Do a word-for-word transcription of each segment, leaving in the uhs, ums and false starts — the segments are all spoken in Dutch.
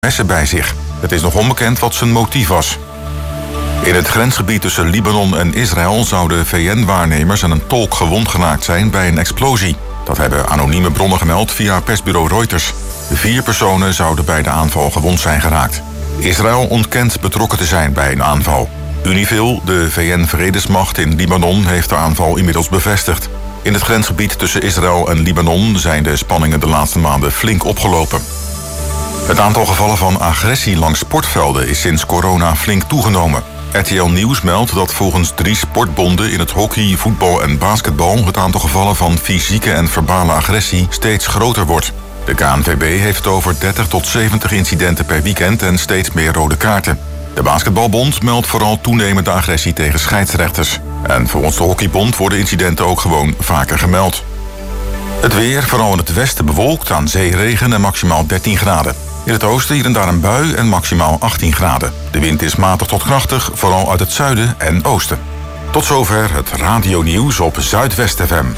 messen bij zich. Het is nog onbekend wat zijn motief was. In het grensgebied tussen Libanon en Israël zouden V N-waarnemers en een tolk gewond geraakt zijn bij een explosie. Dat hebben anonieme bronnen gemeld via persbureau Reuters. De vier personen zouden bij de aanval gewond zijn geraakt. Israël ontkent betrokken te zijn bij een aanval. Unifil, de V N-vredesmacht in Libanon, heeft de aanval inmiddels bevestigd. In het grensgebied tussen Israël en Libanon zijn de spanningen de laatste maanden flink opgelopen. Het aantal gevallen van agressie langs sportvelden is sinds corona flink toegenomen. R T L Nieuws meldt dat volgens drie sportbonden in het hockey, voetbal en basketbal het aantal gevallen van fysieke en verbale agressie steeds groter wordt. De K N V B heeft het over dertig tot zeventig incidenten per weekend en steeds meer rode kaarten. De Basketbalbond meldt vooral toenemende agressie tegen scheidsrechters. En volgens de Hockeybond worden incidenten ook gewoon vaker gemeld. Het weer, vooral in het westen bewolkt, aan zee regen en maximaal dertien graden. In het oosten hier en daar een bui en maximaal achttien graden. De wind is matig tot krachtig, vooral uit het zuiden en oosten. Tot zover het radionieuws op Zuidwest F M.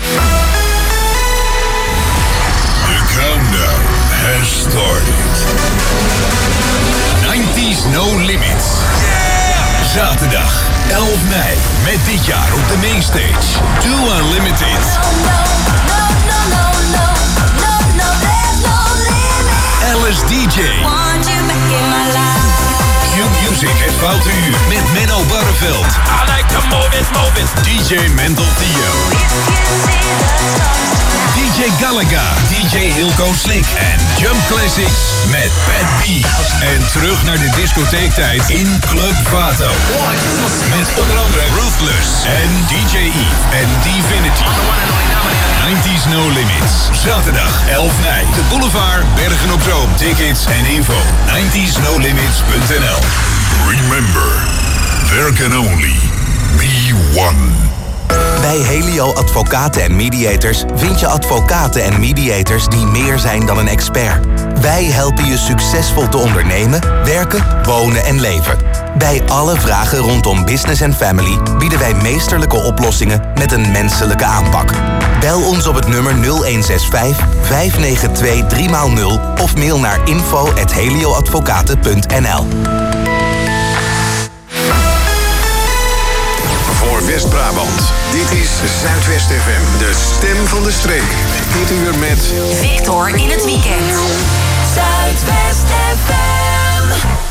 The countdown has started. nineties No Limits. Zaterdag elf mei met dit jaar op de mainstage Too Unlimited. Alice D J. Q-Music het Foute Uur met Menno Barreveld. I like to move it, move it. D J Mental Theo. D J Galaga, D J Hilco Slick en Jump Classics met Pat B. En terug naar de discotheektijd in Club Vato. Met onder andere Ruthless en D J Eve en Divinity. nineties No Limits. Zaterdag elf mei. De Boulevard, Bergen op Zoom. Tickets en info. nineties no limits punt n l. Remember, there can only be one. Bij Helio Advocaten en Mediators vind je advocaten en mediators die meer zijn dan een expert. Wij helpen je succesvol te ondernemen, werken, wonen en leven. Bij alle vragen rondom business en family bieden wij meesterlijke oplossingen met een menselijke aanpak. Bel ons op het nummer nul een zes vijf, vijf negen twee, drie nul of mail naar info at helioadvocaten punt n l. Voor West-Brabant, dit is Zuidwest F M, de stem van de streek. Dit uur met Victor in het weekend. Zuidwest F M.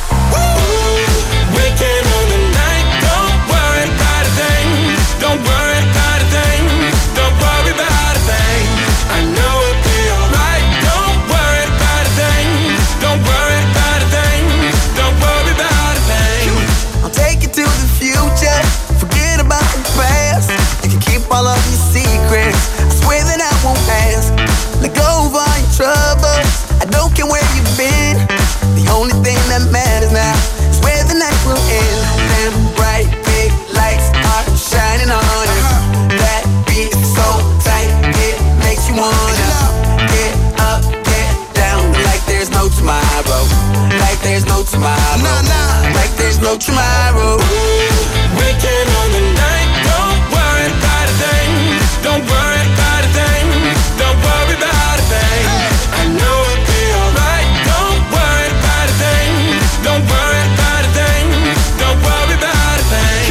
Weekend on the night, don't worry about a thing. Don't worry about a thing. Don't worry about a thing. I know it'll be alright. Don't worry about a thing. Don't worry about a thing. Don't worry about a thing. I'll take you to the future. Forget about the past. You can keep all of your secrets. I swear that I won't ask. Let go of all your troubles. I don't care where you've been. The only thing that matters now is where the night will end. Them bright big lights are shining on us. That beat is so tight, it makes you wanna get up, get down, like there's no tomorrow. Like there's no tomorrow. Like there's no tomorrow. Weekend on the night, don't worry about a thing. Don't worry about a thing. Don't worry about a thing. I know it'll be alright. Don't worry about a thing. Don't worry about a thing. Don't worry about a thing.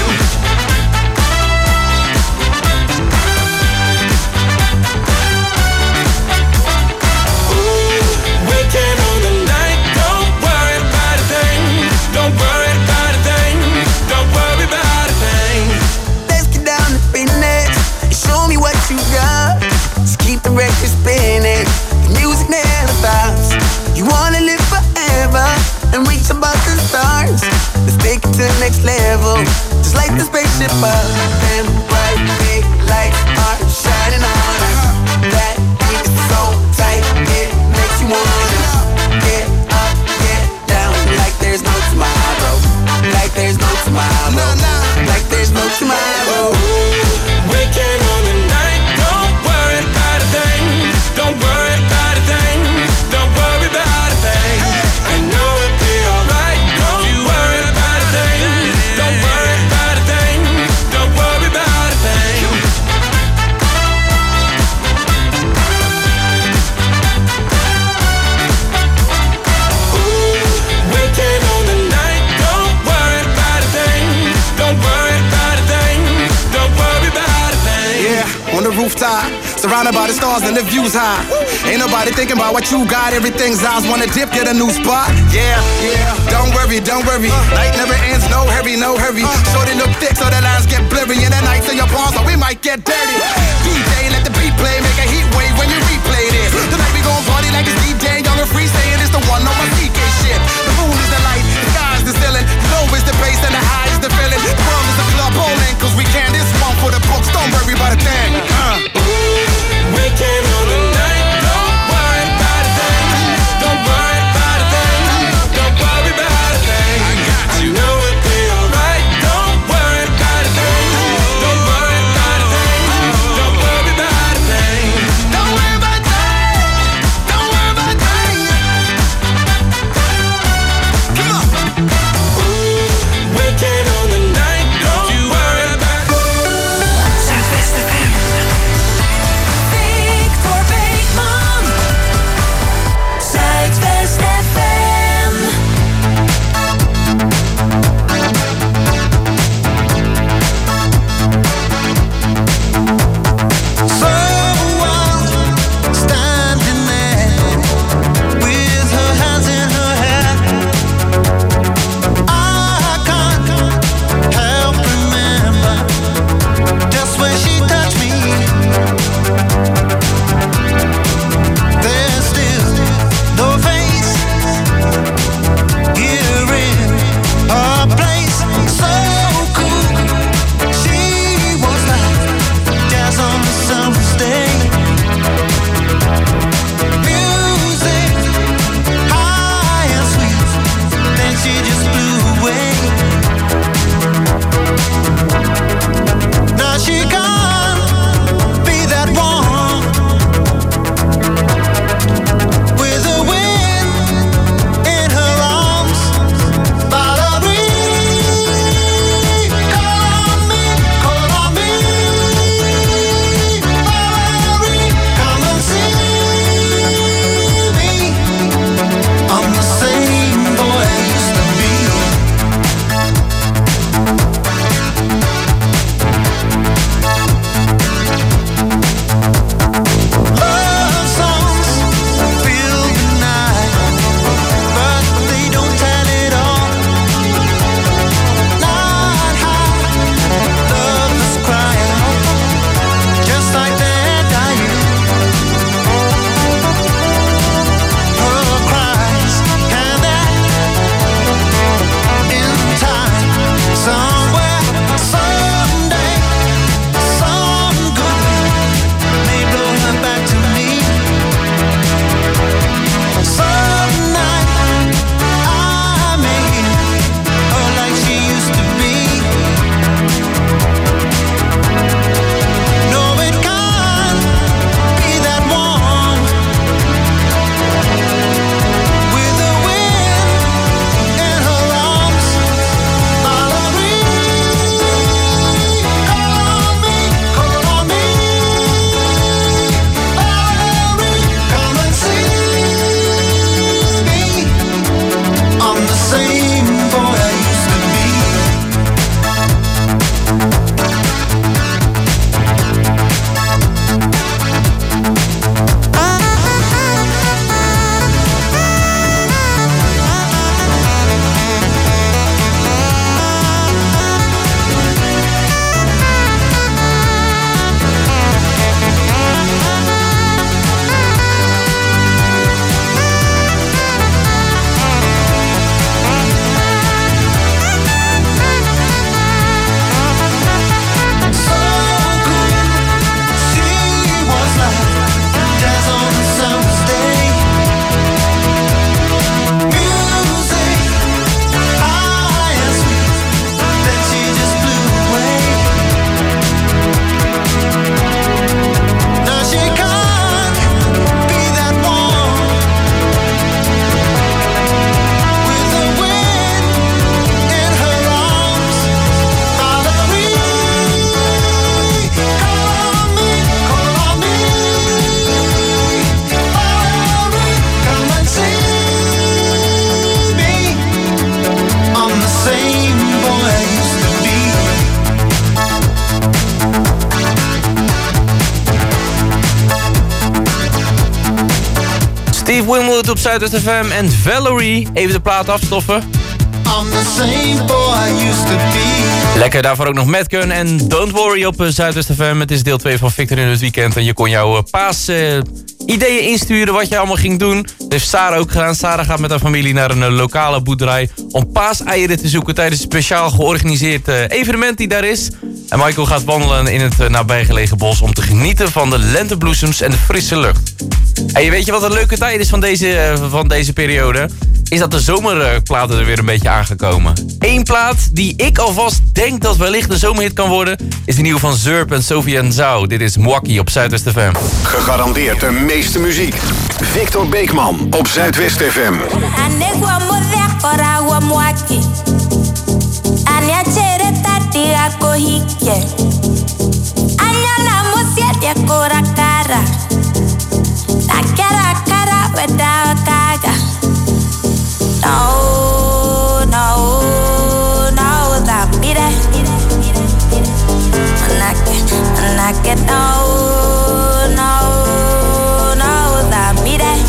Ooh, weekend on the night, don't worry about a thing. Don't worry about a thing. Don't worry about a thing. Let's get down to business and show me what you got. Just keep the record spinning. The music never stops. You wanna live forever and reach above the stars. Let's take it to the next level. Just like the spaceship up. Them bright big lights are shining on us. That beat is so tight, it makes you wanna get up, get down, like there's no tomorrow. Like there's no tomorrow. Like there's no tomorrow. Weekend on the night, don't worry about a thing. Don't worry about a thing. Don't worry about a thing. I know it'll be alright. Don't you worry about a thing. Don't worry about a thing. Don't worry about rooftop. Surrounded by the stars and the views high. Ain't nobody thinking about what you got. Everything's eyes wanna dip, get a new spot. Yeah, yeah. Don't worry, don't worry. Night never ends, no hurry, no hurry. Shorty look thick so the lines get blurry. And the nights in your palms, so we might get dirty. D J, let the beat play, make a heat wave when you replay this. Tonight we gon' party like it's D J, young and free, saying it's the one on my C K shit. The moon is the light, the sky is the ceiling. Low is the bass and the high is the feeling. The world is a club bowling, cause we can this one for the books. Don't worry about a thing. Uh. We came on the night, don't worry about a thing. Don't worry about a thing. Don't worry about a thing. I know it'll be alright. Don't worry about a thing. Don't worry about a thing. Don't worry about a thing. Don't worry about a thing. Don't worry about a thing. op Zuidwest F M en Valerie. Even de plaat afstoffen. I'm the same boy I used to be. Lekker, daarvoor ook nog Madgun en Don't Worry op Zuidwest F M. Het is deel twee van Victor in het weekend. En je kon jouw uh, paas uh, ideeën insturen wat je allemaal ging doen. Dat heeft Sarah ook gedaan. Sarah gaat met haar familie naar een uh, lokale boerderij om paaseieren te zoeken tijdens een speciaal georganiseerd uh, evenement die daar is. En Michael gaat wandelen in het uh, nabijgelegen bos om te genieten van de lentebloesems en de frisse lucht. En je weet je wat een leuke tijd is van deze, uh, van deze periode? Is dat de zomerplaten er weer een beetje aangekomen. Eén plaat die ik alvast denk dat wellicht een zomerhit kan worden, is de nieuwe van Zurp en Sofia Nzau. Dit is Mwaki op Zuidwest F M. Gegarandeerd de meeste muziek. Victor Beekman op Zuidwest F M. No, no, no, that beat it. When I get, when I get, no, no, no, that beat it.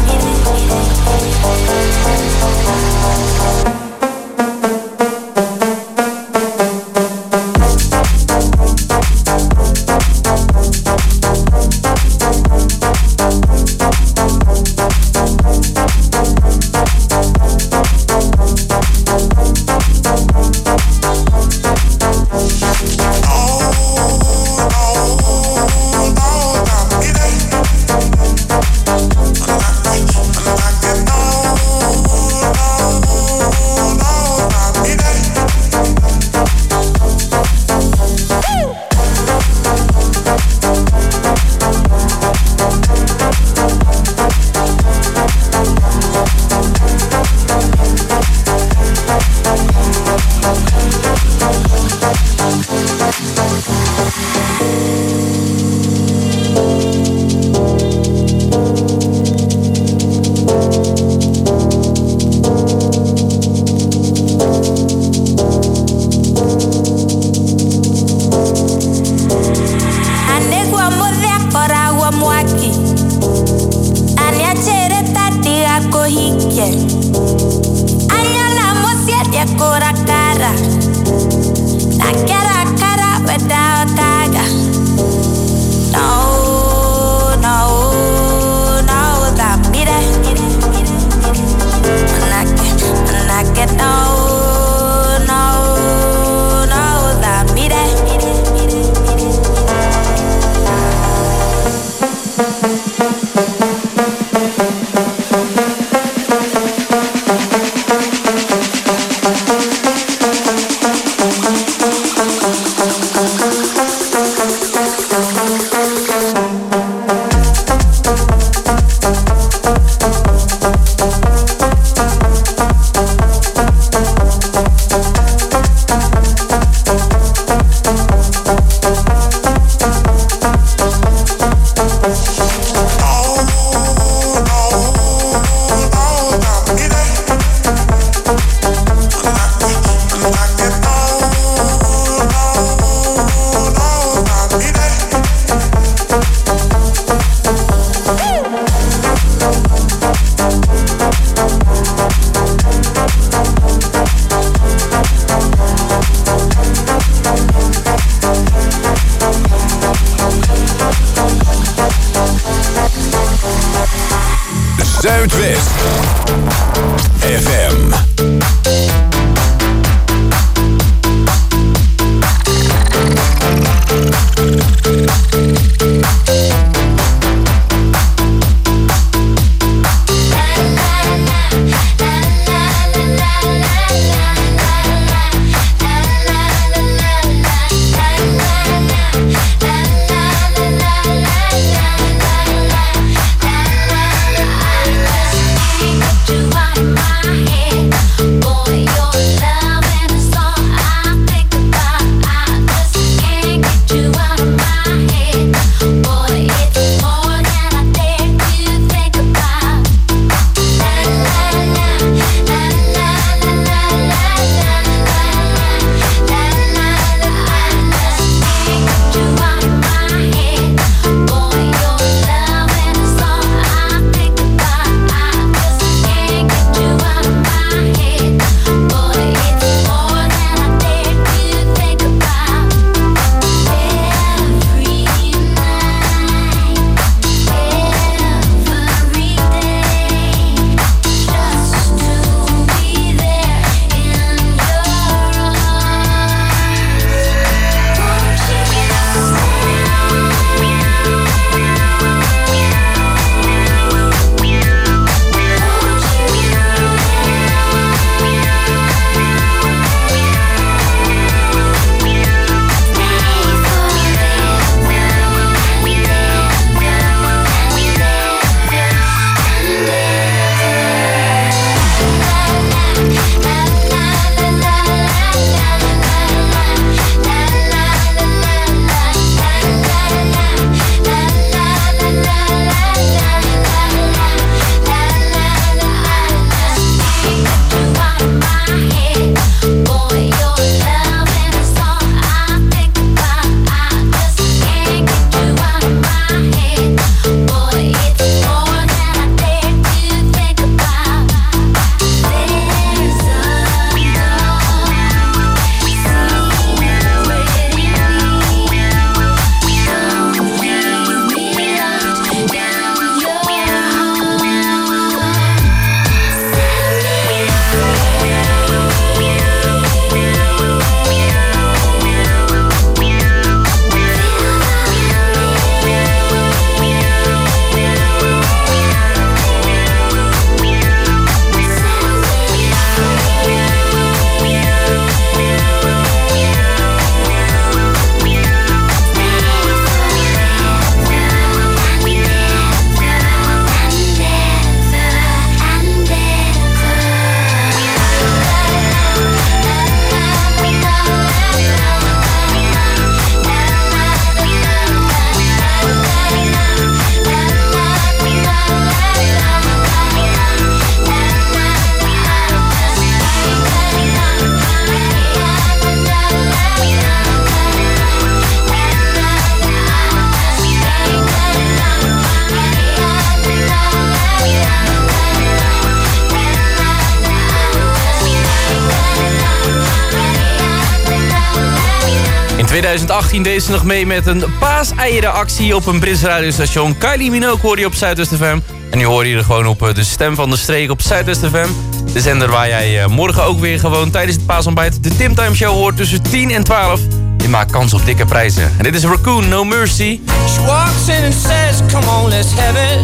twintig achttien deed ze nog mee met een paaseierenactie op een Brits radiostation. Kylie Minogue hoor je op Zuidwest F M. En nu hoor je er gewoon op de stem van de streek op Zuidwest F M. De zender waar jij morgen ook weer gewoon tijdens het paasontbijt de Tim Time Show hoort tussen tien en twaalf. Je maakt kans op dikke prijzen. En dit is Raccoon, No Mercy. She walks in and says, come on, let's have it.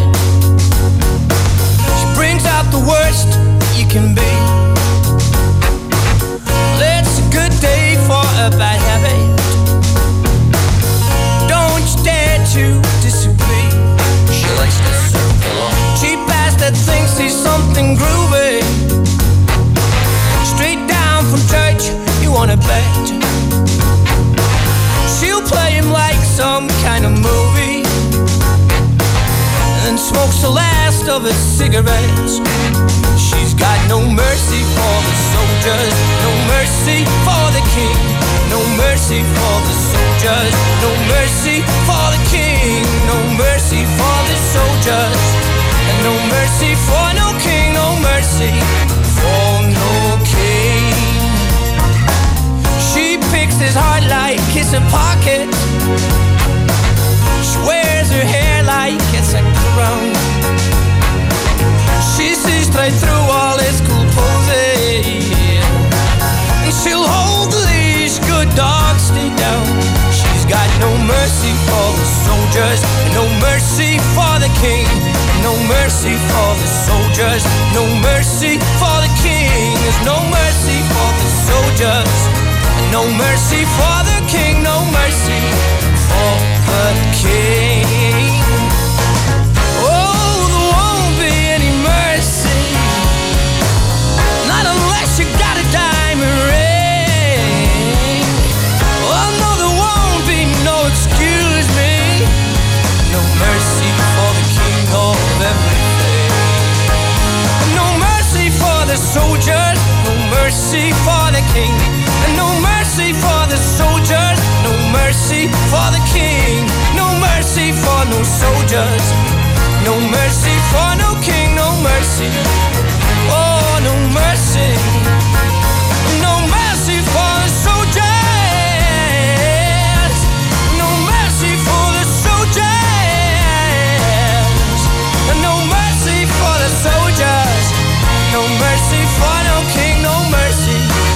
She brings out the worst you can be. Well, it's a good day for a bad habit. Don't you dare to disagree. She likes to circle on. Cheap ass that thinks he's something groovy. Straight down from church, you wanna bet. She'll play him like some kind of movie, and then smokes the last of his cigarettes. She's got no mercy for the soldiers, no mercy for the king, no mercy for the soldiers, no mercy for the king, no mercy for the soldiers, and no mercy for no king, no mercy for no king. She picks his heart like it's a pocket. She wears her hair like it's a crown. She sees straight through all his cool poses, and she'll hold the leash, good dog, stay down. She's got no mercy for the soldiers, no mercy for the king, no mercy for the soldiers, no mercy for the king. There's no mercy for the soldiers, no mercy for the king, no mercy for the king. Oh, there won't be any mercy, not unless you got a diamond ring. Oh no, there won't be no excuse me, no mercy for the king of everything. No mercy for the soldiers, no mercy for the king, and no mercy for the soldiers, no mercy for the king, no mercy for no soldiers, no mercy for no king, no mercy, oh no mercy, no mercy for the soldiers, no mercy for the soldiers, no mercy for the soldiers, no mercy for no king, no mercy.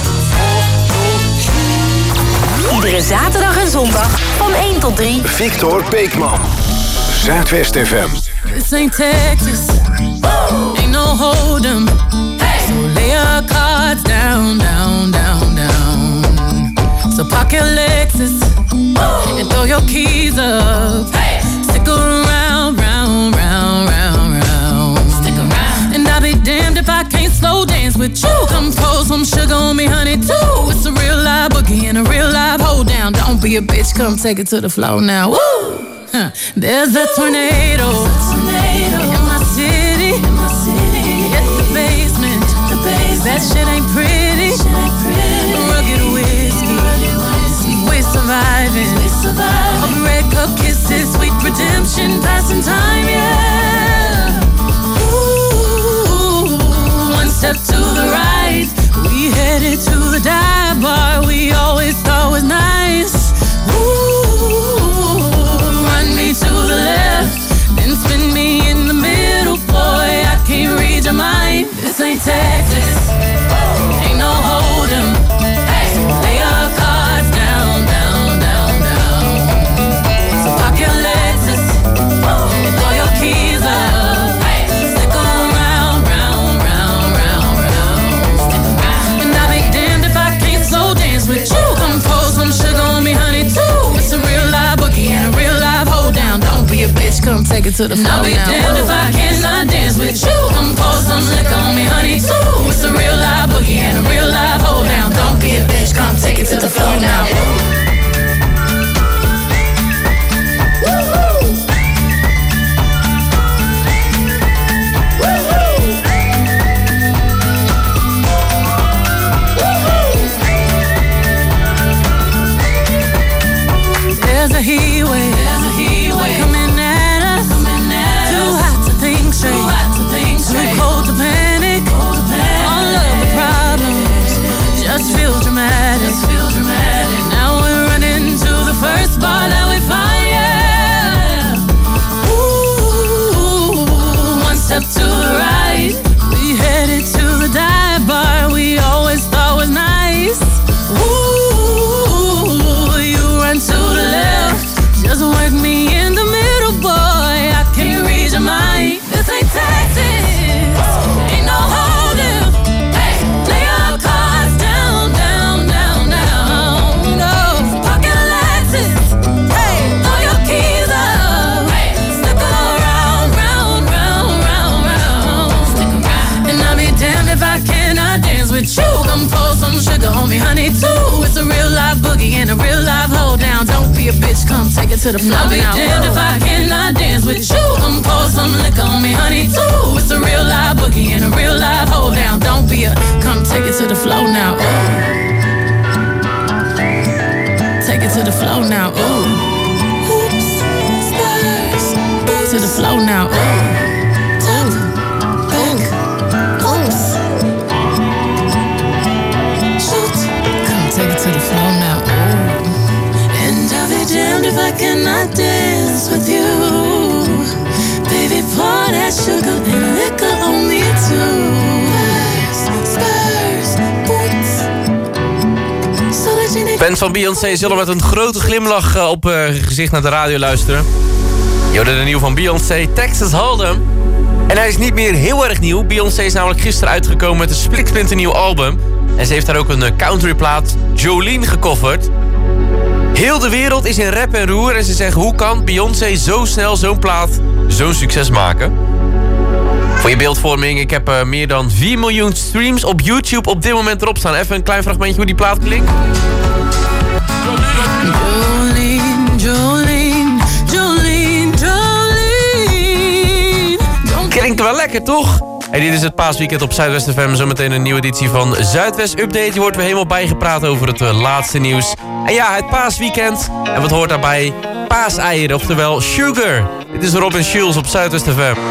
Iedere zaterdag en zondag van één tot drie. Victor Beekman, Zuidwest F M. This ain't Texas, ain't no hold 'em. So lay your cards down, down, down, down. So park your Lexus and throw your keys up. Stick around, round, round, round, round. Stick around. And I'll be damned if I can't slow dance with you. Come pour some sugar on me, honey, too. It's a real live boogie and a real live hold down. Don't be a bitch, come take it to the floor now. Woo! Huh. There's a tornado, tornado in my city. In my city. It's the basement. The basement. That shit ain't pretty. Shit ain't pretty. Rugged whiskey. Rugged whiskey. We're surviving. We're surviving. Of red cup kisses, sweet redemption, passing time, yeah. Ooh, one step to the right, we headed to the dive bar we always thought was nice. Ooh, run me to the left, then spin me in the middle, boy, I can't read your mind. This ain't Texas, ain't no hold 'em. So lay your cards down, down, down, down. So park your Lexus and throw your keys up. Stick around, round, round, round, round. And I'll be damned if I can't slow dance with you. Come pour some sugar on me, honey, too. It's a real live boogie and a real live hold down. Don't be a bitch, come take it to the floor now. I'll be damned if I cannot dance with you. Come pour some liquor on me, honey, too. It's a real live boogie and a real live hold down. Don't be a bitch, come take it to the floor now. There's a heat wave, there's a heat wave coming at us. Coming at Too hot to think straight, Too, hot to think straight. Too cold to panic, cold to panic. All of the problems Come pour some sugar on me, honey, too. It's a real live boogie and a real live hold down. Don't be a bitch, come take it to the floor. I'll be damned if I cannot dance with you. Come pour some liquor on me, honey, too. It's a real live boogie and a real live hold down. Don't be a, come take it to the floor now. Ooh. Take it to the floor now. Ooh. Oops, stars. To the floor now. Ooh. To the floor now, ooh. And I'll be damned if I cannot dance with you. Baby, pour that sugar and liquor on me too. Spurs, boots. Fans van Beyoncé zullen met een grote glimlach op uh, gezicht naar de radio luisteren. Je hoorde de nieuw van Beyoncé, Texas Hold'em. En hij is niet meer heel erg nieuw. Beyoncé is namelijk gisteren uitgekomen met een spliksplinternieuw album. En ze heeft daar ook een countryplaat, Jolene, gecoverd. Heel de wereld is in rep en roer. En ze zeggen, hoe kan Beyoncé zo snel zo'n plaat zo'n succes maken? Voor je beeldvorming, ik heb uh, meer dan vier miljoen streams op YouTube op dit moment erop staan. Even een klein fragmentje hoe die plaat klinkt. Jolene, Jolene, Jolene, Jolene. Klinkt wel lekker, toch? Hey, dit is het paasweekend op Zuidwest F M. Zometeen een nieuwe editie van Zuidwest Update. Je wordt weer helemaal bijgepraat over het uh, laatste nieuws. En ja, het paasweekend. En wat hoort daarbij? Paaseieren, oftewel sugar. Dit is Robin Schulz op Zuidwest F M.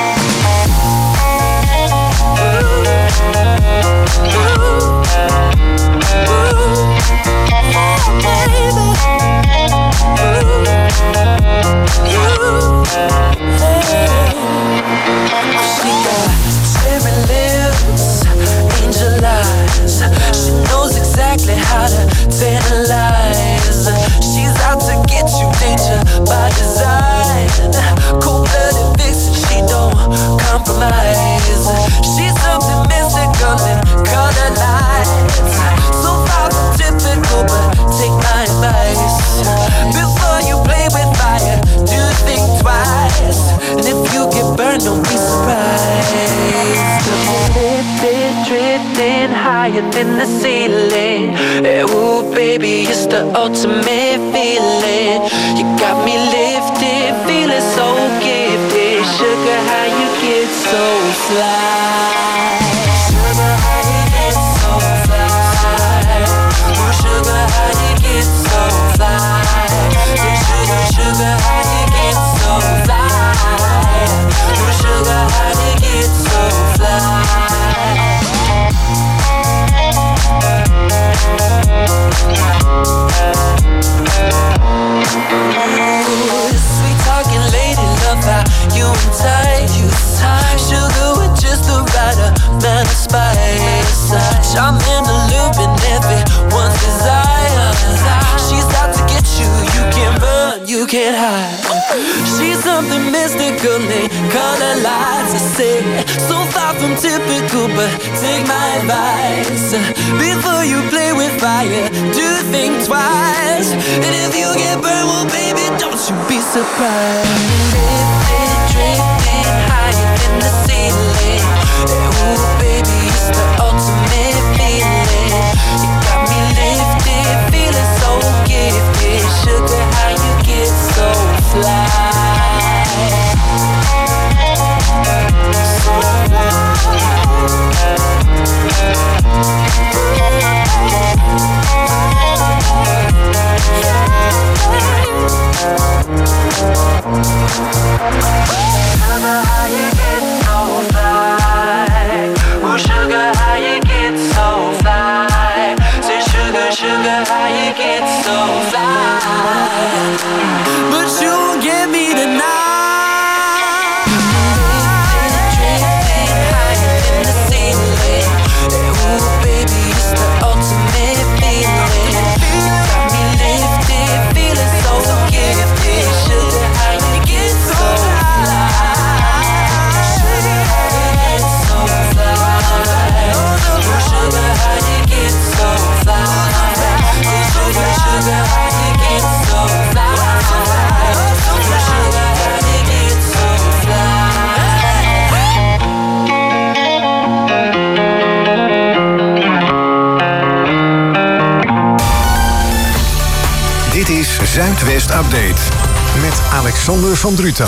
She knows exactly how to tantalize. She's out to get you, danger by design. Cold-blooded vixen, she don't compromise. She's something mystical and color lights. So far from typical, but take my advice. Before you play with fire, do think twice. And if you get burned, don't be surprised. Lifted, drifting higher than the ceiling. Ooh, baby, it's the ultimate feeling. You got me lifted, feeling so gifted. Sugar, how you get so fly? Sugar, how you get so fly? Ooh, sugar, how you get so fly? Sugar, sugar, how you get so fly? Ooh, sugar, how you get so fly? Sweet talking lady, love how you entice. Sugar with just the right amount of spice. Charming, alluring, everyone's desire. She's out to get you, you can't run, you can't hide. She's something mystical, they color lights. I say, so far from typical, but take my advice. Before you play with fire, do think twice. And if you get burned, well baby, don't you be surprised. Lifted, drifting higher than the ceiling. Ooh baby, it's the ultimate feeling. You got me lifted, feeling so gifted. Sugar, how you get so fly? So fly. Sugar, how you get so fly? Oh, sugar, how you get so fly? Say, sugar, sugar, how you get so fly? But you won't get me tonight. Sugar, how you get so fly? Zuidwest Update. Met Alexander van Druten.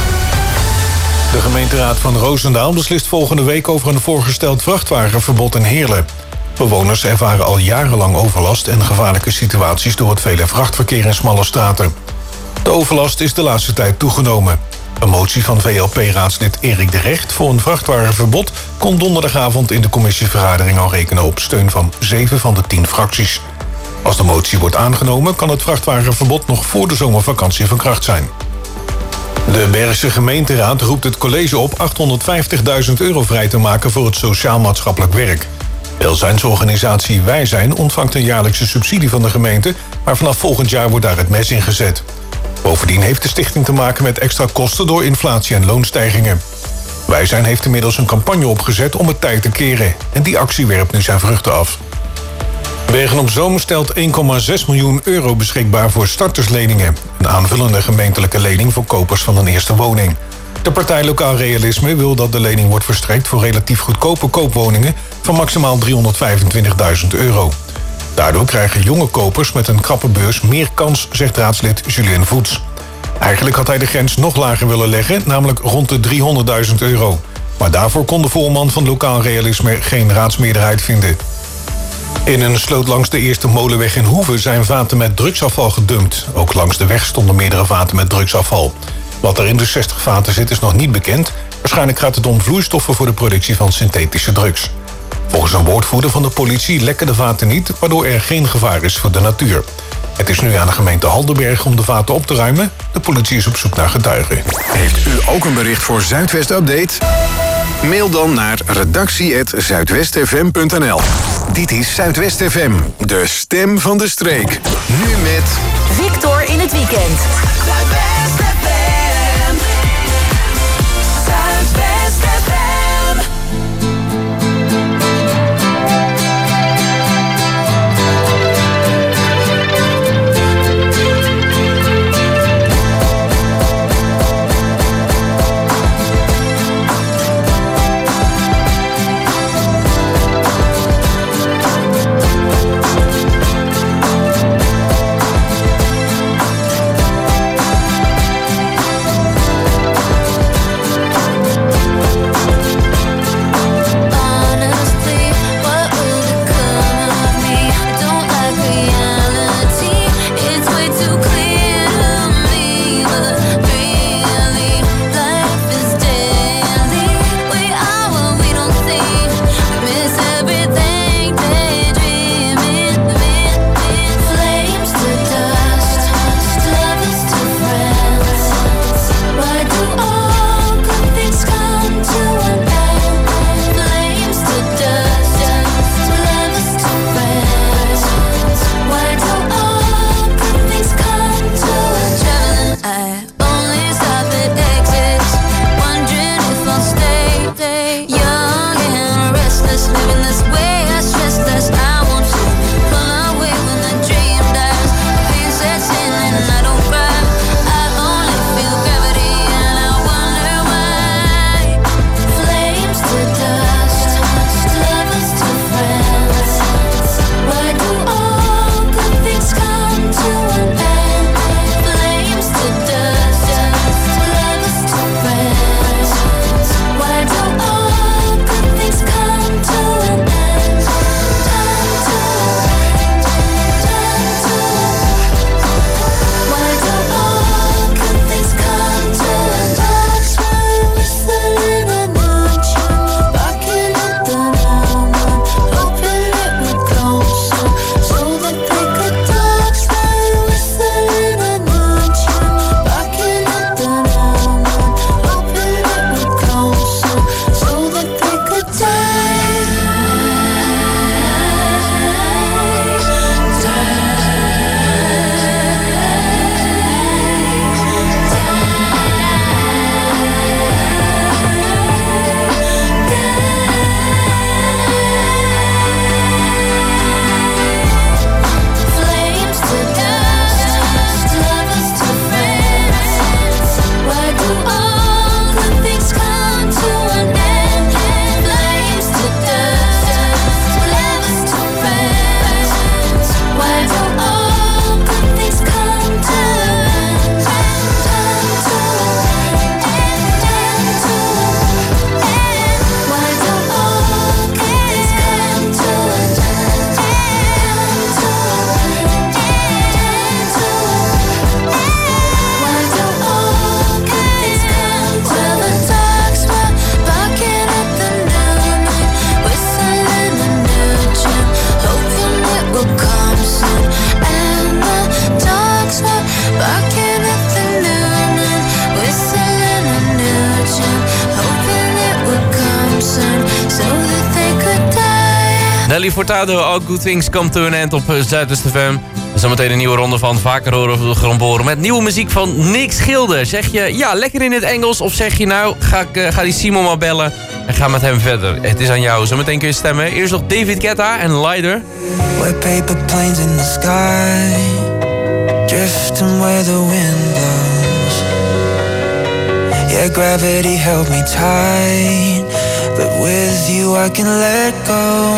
De gemeenteraad van Roosendaal beslist volgende week over een voorgesteld vrachtwagenverbod in Heerlen. Bewoners ervaren al jarenlang overlast en gevaarlijke situaties door het vele vrachtverkeer in smalle straten. De overlast is de laatste tijd toegenomen. Een motie van V L P-raadslid Erik de Recht voor een vrachtwagenverbod kon donderdagavond in de commissievergadering al rekenen op steun van zeven van de tien fracties. Als de motie wordt aangenomen kan het vrachtwagenverbod nog voor de zomervakantie van kracht zijn. De Bergse gemeenteraad roept het college op achthonderdvijftigduizend euro vrij te maken voor het sociaal-maatschappelijk werk. Welzijnsorganisatie Wij Zijn ontvangt een jaarlijkse subsidie van de gemeente, maar vanaf volgend jaar wordt daar het mes in gezet. Bovendien heeft de stichting te maken met extra kosten door inflatie en loonstijgingen. Wij Zijn heeft inmiddels een campagne opgezet om het tij te keren en die actie werpt nu zijn vruchten af. Bergen op Zoom stelt één komma zes miljoen euro beschikbaar voor startersleningen. Een aanvullende gemeentelijke lening voor kopers van een eerste woning. De partij Lokaal Realisme wil dat de lening wordt verstrekt voor relatief goedkope koopwoningen van maximaal driehonderdvijfentwintigduizend euro. Daardoor krijgen jonge kopers met een krappe beurs meer kans, zegt raadslid Julien Voets. Eigenlijk had hij de grens nog lager willen leggen, namelijk rond de driehonderdduizend euro. Maar daarvoor kon de voorman van Lokaal Realisme geen raadsmeerderheid vinden. In een sloot langs de Eerste Molenweg in Hoeve zijn vaten met drugsafval gedumpt. Ook langs de weg stonden meerdere vaten met drugsafval. Wat er in de zestig vaten zit is nog niet bekend. Waarschijnlijk gaat het om vloeistoffen voor de productie van synthetische drugs. Volgens een woordvoerder van de politie lekken de vaten niet, waardoor er geen gevaar is voor de natuur. Het is nu aan de gemeente Haldenberg om de vaten op te ruimen. De politie is op zoek naar getuigen. Heeft u ook een bericht voor Zuidwest Update? Mail dan naar redactie apenstaartje zuidwestfm punt n l. Dit is Zuidwest F M, de stem van de streek. Nu met Victor in het weekend. Zuidwest F M. Zuidwest F M. Nelly Furtado, All Good Things Come to an End op Zuidwest F M. Zometeen een nieuwe ronde van Vaker Horen of de Gromboren met nieuwe muziek van Nick Schilder. Zeg je, ja, lekker in het Engels, of zeg je nou, ga, ik, uh, ga die Simon maar bellen en ga met hem verder. Het is aan jou, zometeen kun je stemmen. Eerst nog David Guetta en Lighter. We're paper planes in the sky, drifting where the wind blows. Yeah, gravity held me tight, but with you I can let go.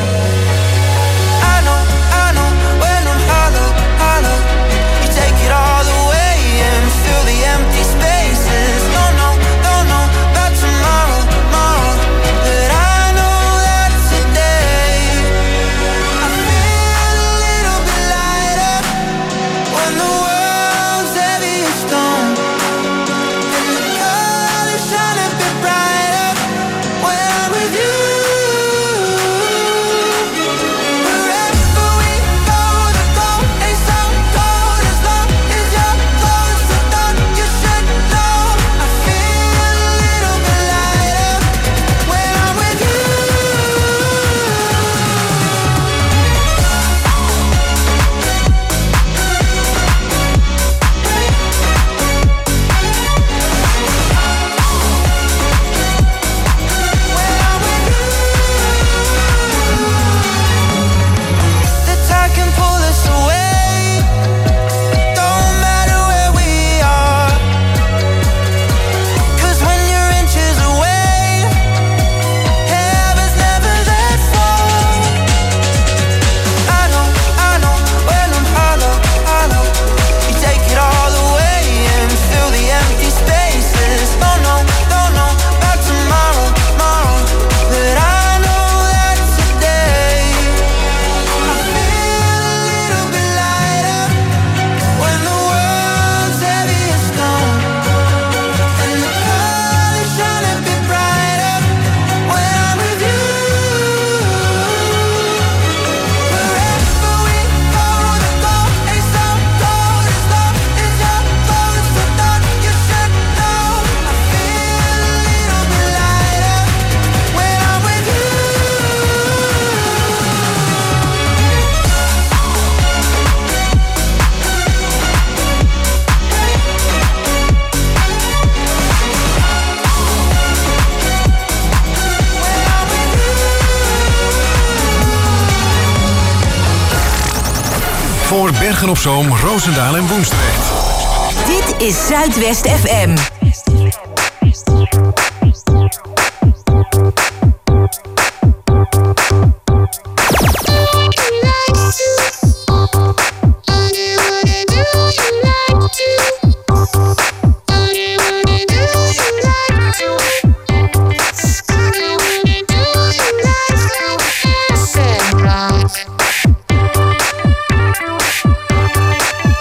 Voor Bergen op Zoom, Roosendaal en Woensdrecht. Dit is Zuidwest F M.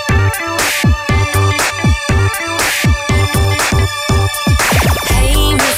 Hey,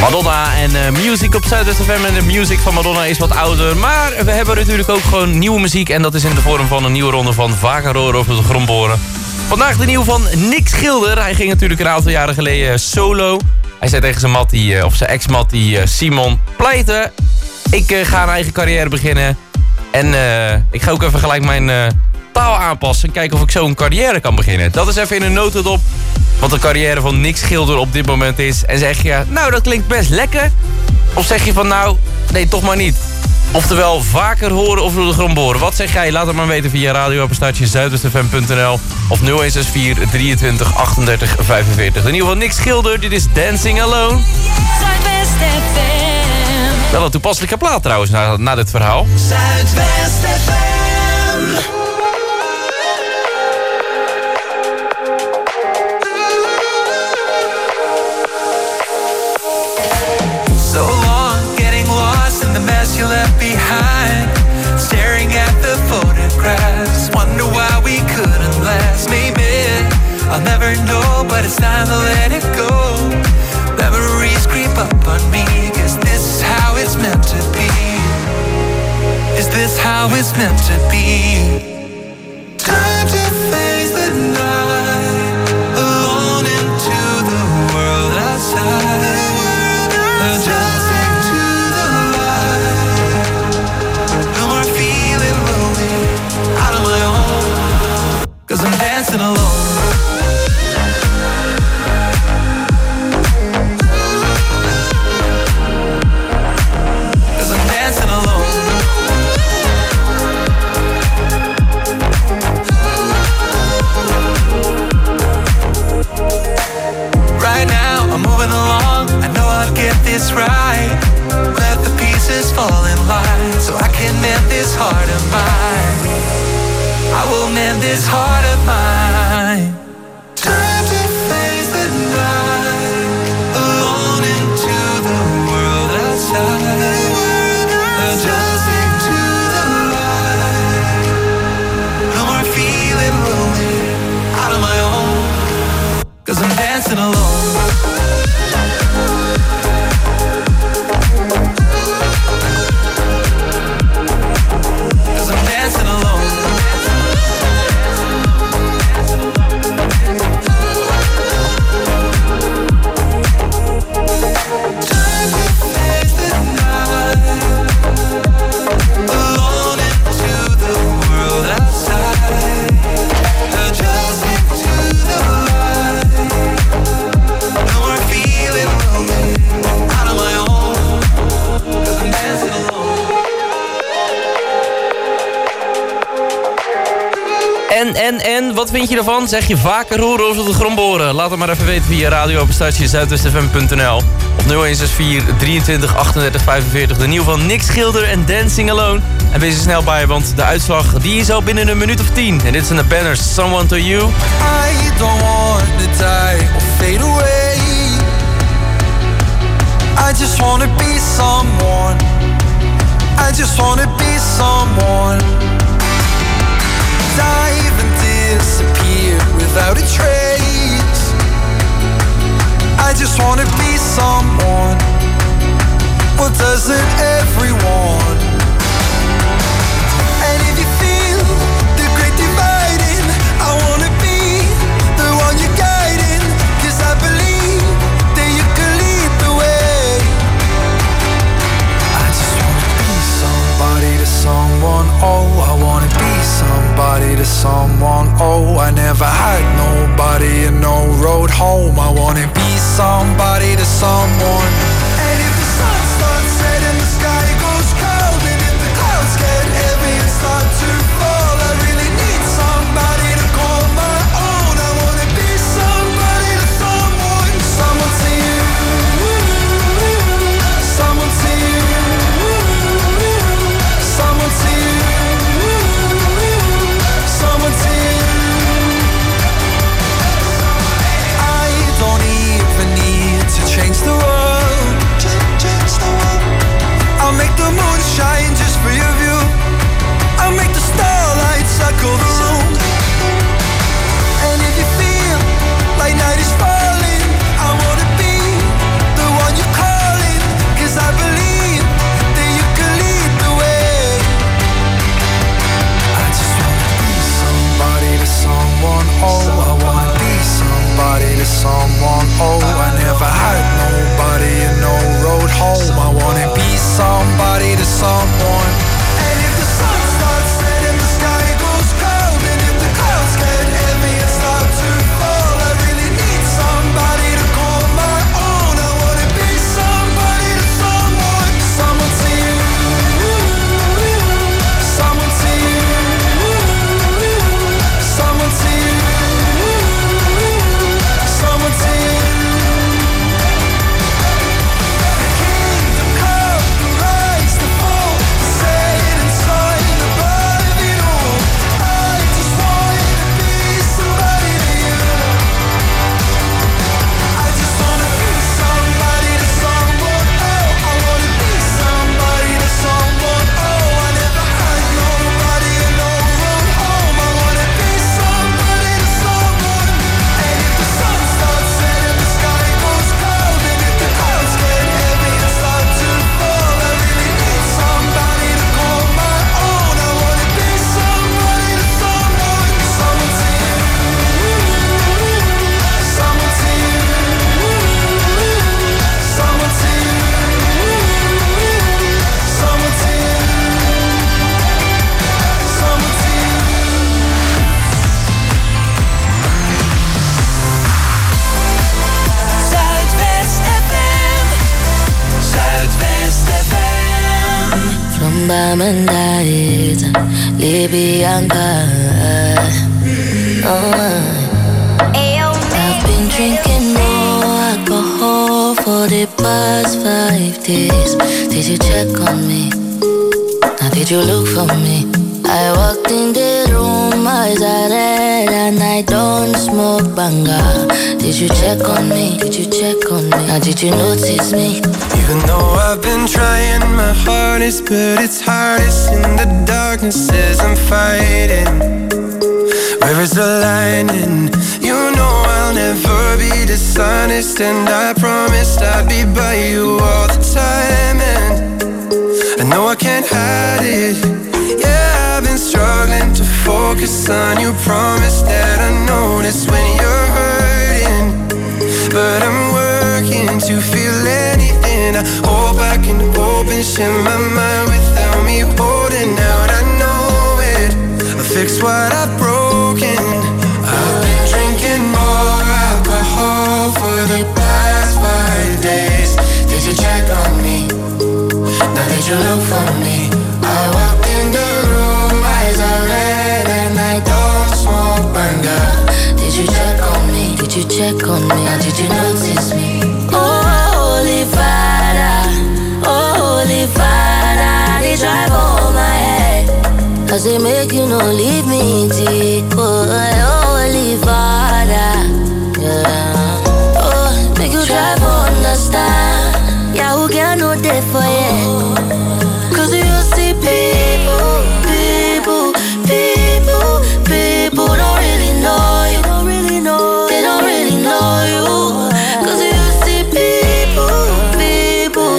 Madonna en uh, Music op Zuidwest F M. En de music van Madonna is wat ouder. Maar we hebben natuurlijk ook gewoon nieuwe muziek. En dat is in de vorm van een nieuwe ronde van Vaker horen over de grond boren. Vandaag de nieuwe van Nick Schilder. Hij ging natuurlijk een aantal jaren geleden solo. Hij zei tegen zijn mattie, uh, of zijn ex-mattie uh, Simon Pleiten. Ik uh, ga een eigen carrière beginnen. En uh, ik ga ook even gelijk mijn uh, taal aanpassen. En kijken of ik zo een carrière kan beginnen. Dat is even in een notendop wat de carrière van Nick Schilder op dit moment is. En zeg je, nou dat klinkt best lekker. Of zeg je van nou, nee toch maar niet. Oftewel vaker horen of door de grond boren. Wat zeg jij? Laat het maar weten via radioapenstaartje zuidwest f m punt n l of nul een zes vier drieëntwintig achtendertig vijfenveertig. De nieuwe van Nick Schilder, dit is Dancing Alone. Zuidwest F M. Wel een toepasselijke plaat trouwens, na, na dit verhaal. Zuidwest F M. So long getting lost in the mess you left behind, staring at the photographs, wonder why we couldn't last. Maybe I'll never know, but it's time to let it go. Memories creep up on me. Is this how it's meant to be? Is this how it's meant to be? Time to face the night, alone into the world outside. Adjusting to the light. No more feeling lonely, out of my own, 'cause I'm dancing alone. Get this right, let the pieces fall in line, so I can mend this heart of mine. I will mend this heart of mine. Time to face the night, alone into the world outside. Adjusting to the light. No more feeling lonely, out of my own, 'cause I'm dancing alone. En, en, en, wat vind je ervan? Zeg je vaker horen of op de grond boren? Laat het maar even weten via radioapenstaartje zuidwest f m punt n l of nul een zes vier drieëntwintig achtendertig vijfenveertig. De nieuwe van Nick Schilder en Dancing Alone. En wees er snel bij, want de uitslag die is al binnen een minuut of tien. En dit zijn de banners, Someone to You. I don't want to die or fade away. I just want to be someone. I just want to be someone. Dive and disappear without a trace. I just wanna be someone. Well, doesn't everyone? And if you feel the great dividing, I wanna be the one you're guiding, 'cause I believe that you can lead the way. I just wanna be somebody to someone. Oh, I wanna be somebody to someone. Oh, I never had nobody and no road home. I wanna be somebody to someone. And if the sun starts setting, the sky goes cold. Bamandait, Libyanka. Oh, I've been drinking more alcohol for the past five days. Did you check on me? Now did you look for me? I walked in the room, eyes are red, and I don't smoke banga. Did you check on me? Did you check on me? Now did you notice me? Even though I've been trying my hardest, but it's hardest in the darkness as I'm fighting. Where is the line? And you know I'll never be dishonest, and I promised I'd be by you all the time. And I know I can't hide it. Yeah, I've been struggling to focus on you. Promise that I notice when you're hurting, but I'm working to feel anything. I hope I can open, share my mind without me holding out. I know it, I'll fix what I've broken. I've been drinking more alcohol for the past five days. Did you check on me? Now did you look for me? I walked in the room, eyes are red, and I don't smoke banga. Did you check on me? Did you check on me? Or did you notice me? Oh, Holy Father, oh, Holy Father, they drive over my head. Cause they make you no leave me deep. Oh, Holy Father, yeah. Oh, make you try to understand. Yeah, who can no day for you? Cause you see people, people, people, people don't really know you. Don't really know. They don't really know you. Cause you see people, people,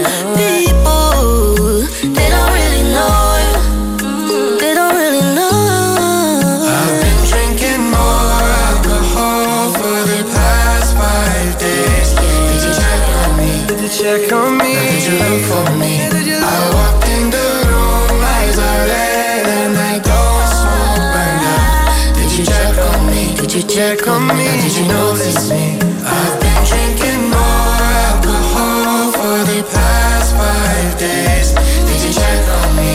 people, they don't really know you. They don't really know. I've been drinking more alcohol for the past five days. Did you check on me? Did you check on me? Did you look for me? I walked in the room, eyes are red, and I don't smoke banga. Did you check on me? Did you check on me? Did you notice me? I've been drinking more alcohol for the past five days. Did you check on me?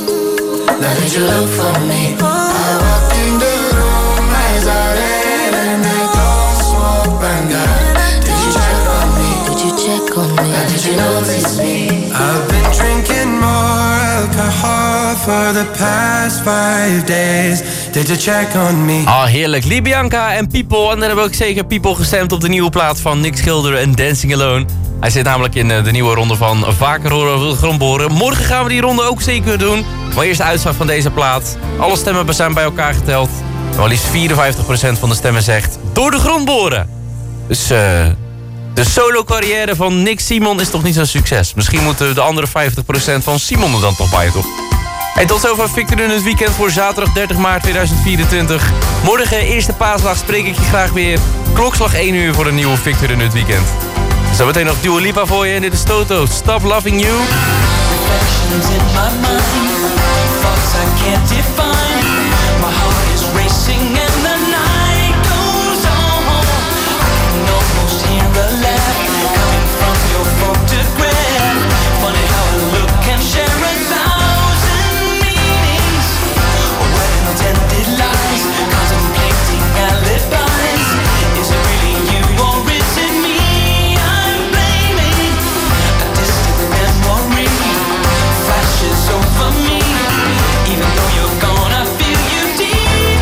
Now did you look for me? I walked in the room, eyes are red, and I don't smoke banga. Did you check on me? Did you check on me? Now did you notice me? I've been drinking more alcohol for the past five days. Did you check on me? Ah, heerlijk. Libyanka en People. En dan hebben we ook zeker People gestemd op de nieuwe plaat van Nick Schilder en Dancing Alone. Hij zit namelijk in de nieuwe ronde van Vaker Horen Wil Grondboren. Morgen gaan we die ronde ook zeker doen. Maar eerst de uitslag van deze plaat. Alle stemmen zijn bij elkaar geteld. En wel liefst vierenvijftig procent van de stemmen zegt door de grond boren. Dus uh, de solo carrière van Nick Simon is toch niet zo'n succes. Misschien moeten de andere vijftig procent van Simon er dan toch bij, toch? En tot zover Victor in het weekend voor zaterdag dertig maart tweeduizend vierentwintig. Morgen, eerste paasdag, spreek ik je graag weer. Klokslag één uur voor een nieuwe Victor in het weekend. Zometeen nog Dua Lipa voor je en dit is Toto. Stop Loving You. Reflections in my mind, thoughts I can't define. My heart is racing and the night goes on. I can almost hear a laugh coming from your photograph. Funny how a look can share a thousand meanings. Well-intended lies, contemplating alibis. Is it really you or is it me I'm blaming? A distant memory flashes over me. Even though you're gone, I feel you deep.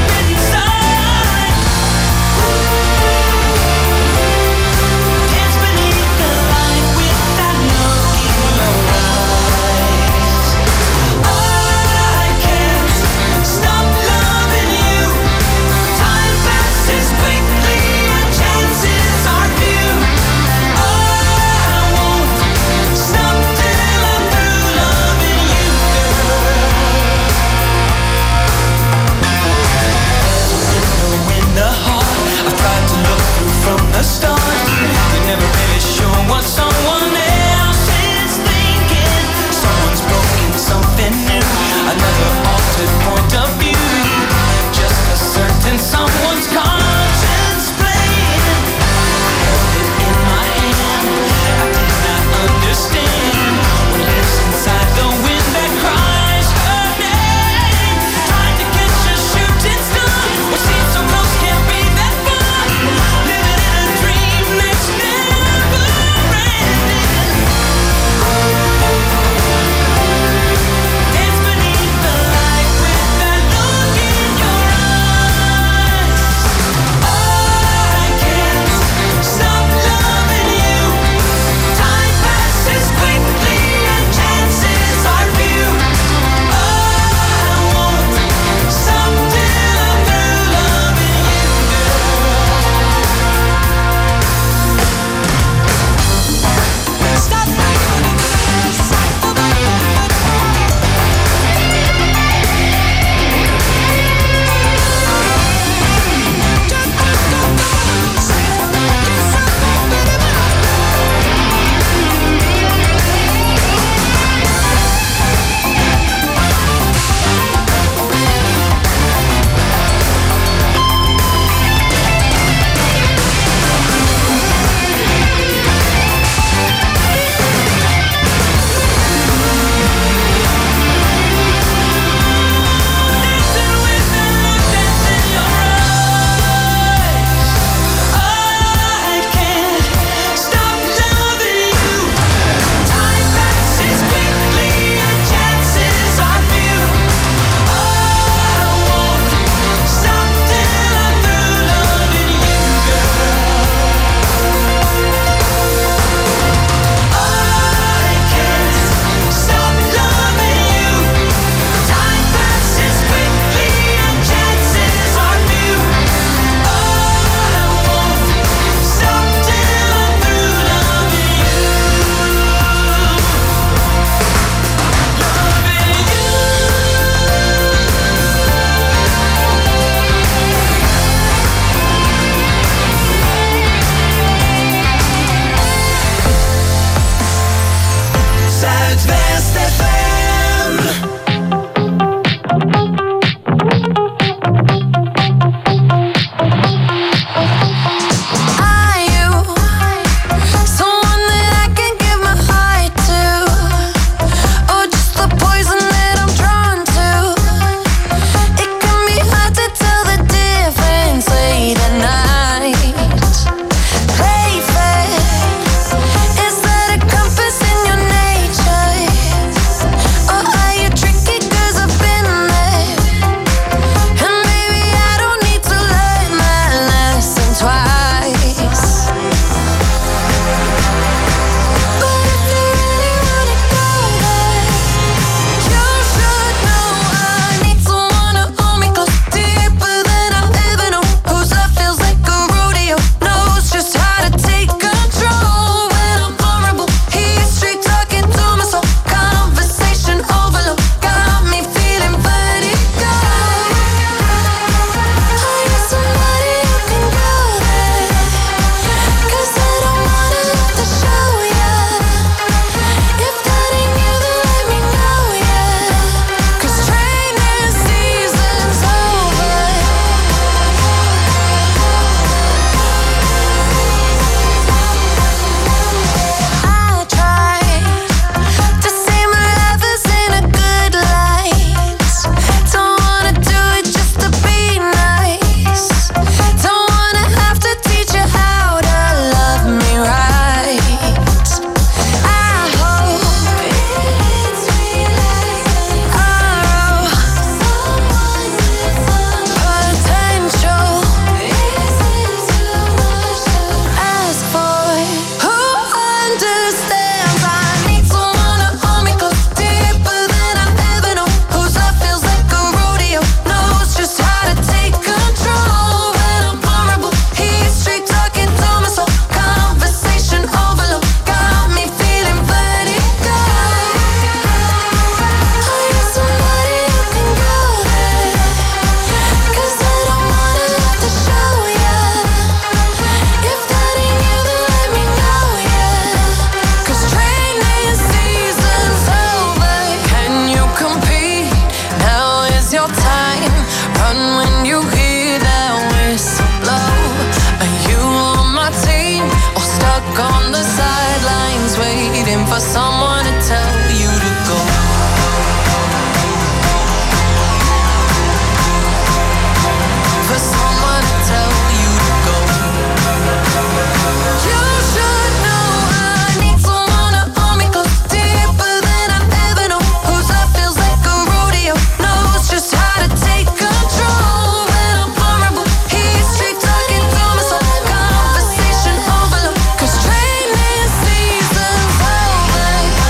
for someone to tell you to go. For someone to tell you to go. You should know I need someone to hold me close, deeper than I've ever known. Whose love feels like a rodeo, knows just how to take control when I'm vulnerable. He's straight talking to my soul, conversation overload. 'Cause training season's over.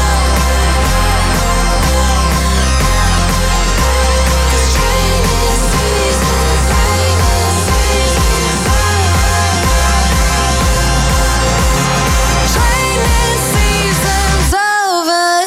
'Cause training season's Training season's over.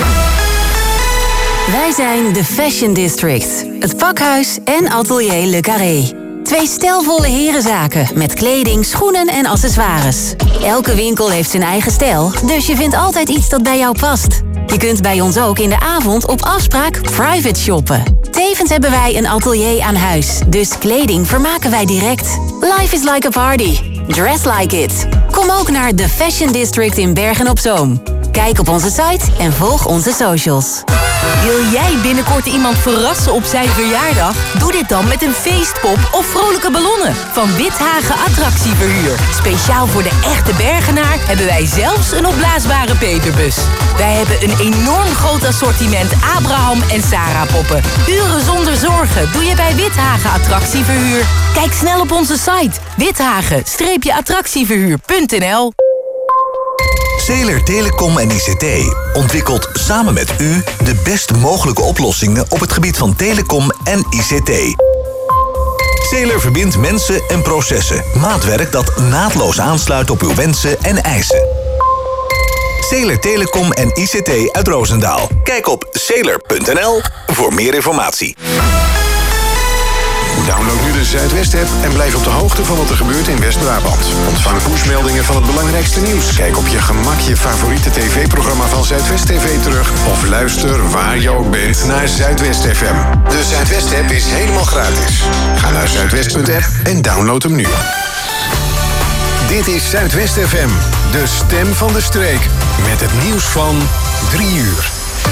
Wij zijn de Fashion District, het pakhuis en atelier Le Carré. Twee stijlvolle herenzaken met kleding, schoenen en accessoires. Elke winkel heeft zijn eigen stijl, dus je vindt altijd iets dat bij jou past. Je kunt bij ons ook in de avond op afspraak private shoppen. Tevens hebben wij een atelier aan huis, dus kleding vermaken wij direct. Life is like a party. Dress like it. Kom ook naar de Fashion District in Bergen-op-Zoom. Kijk op onze site en volg onze socials. Wil jij binnenkort iemand verrassen op zijn verjaardag? Doe dit dan met een feestpop of vrolijke ballonnen van Withagen Attractieverhuur. Speciaal voor de echte Bergenaar hebben wij zelfs een opblaasbare Peterbus. Wij hebben een enorm groot assortiment Abraham en Sarah poppen. Uren zonder zorgen doe je bij Withagen Attractieverhuur. Kijk snel op onze site withagen attractieverhuur punt n l. Zeeler Telecom en I C T ontwikkelt samen met u de best mogelijke oplossingen op het gebied van telecom en I C T. Zeeler verbindt mensen en processen. Maatwerk dat naadloos aansluit op uw wensen en eisen. Zeeler Telecom en I C T uit Roosendaal. Kijk op zeeler punt n l voor meer informatie. Download nu de Zuidwest-app en blijf op de hoogte van wat er gebeurt in West-Brabant. Ontvang pushmeldingen van het belangrijkste nieuws. Kijk op je gemak je favoriete tv-programma van Zuidwest T V terug. Of luister waar je ook bent naar Zuidwest F M. De Zuidwest-app is helemaal gratis. Ga naar zuidwest punt app en download hem nu. Dit is Zuidwest F M, de stem van de streek. Met het nieuws van drie uur.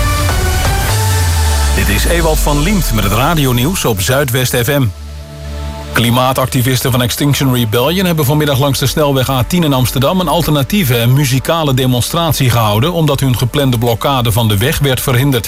Dit is Ewald van Liemt met het radionieuws op Zuidwest F M. Klimaatactivisten van Extinction Rebellion hebben vanmiddag langs de snelweg A tien in Amsterdam een alternatieve en muzikale demonstratie gehouden omdat hun geplande blokkade van de weg werd verhinderd.